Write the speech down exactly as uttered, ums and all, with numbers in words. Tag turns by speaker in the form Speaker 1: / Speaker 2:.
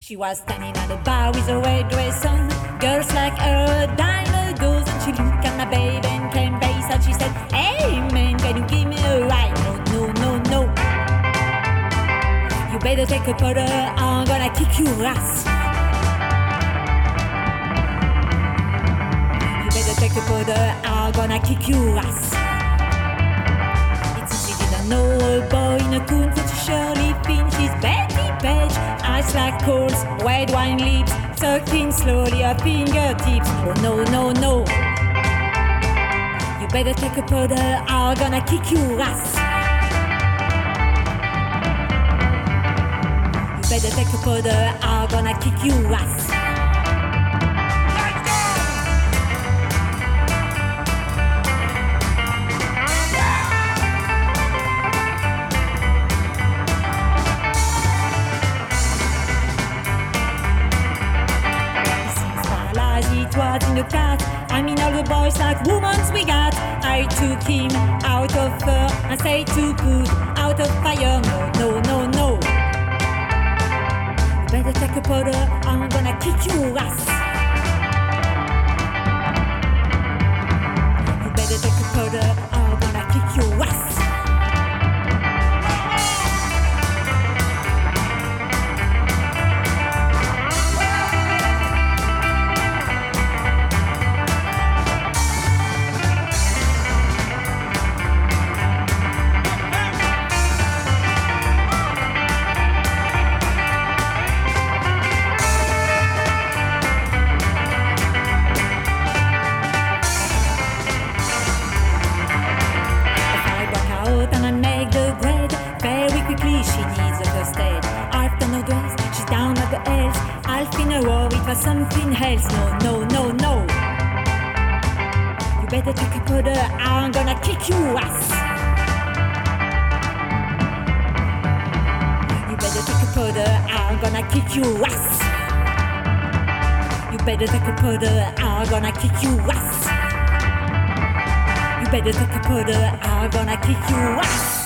Speaker 1: She was standing at a bar with a red dress on. Girls like her, a dime a dozen. She looked at my baby and came base and she said, "Hey man, can you give me a ride?" No, no, no, no. You better take a powder, I'm gonna kick your ass. You better take a powder, I'm gonna kick your ass. It's she didn't know a boy in a coon for Shirley Finn. She's Betty Page, eyes like coals, red wine lips, sucking slowly her fingertips. Oh no, no, no. You better take a powder, I'm gonna kick your ass. You better take a powder, I'm gonna kick your ass. It was in the cat. I mean all the boys like women's we got. I took him out of fur and say to put out of fire. No, no, no, no. You better take a powder, I'm gonna kick your ass. You better take a powder, I'm gonna kick your ass. And I make the bread very quickly. She needs a first aid. I've done her dress, she's down at the else. I'll in a row, it was something else. No, no, no, no. You better take a powder, I'm gonna kick your ass. You better take a powder, I'm gonna kick your ass. You better take a powder, I'm gonna kick your ass. You better take a powder, I'm gonna kick your ass.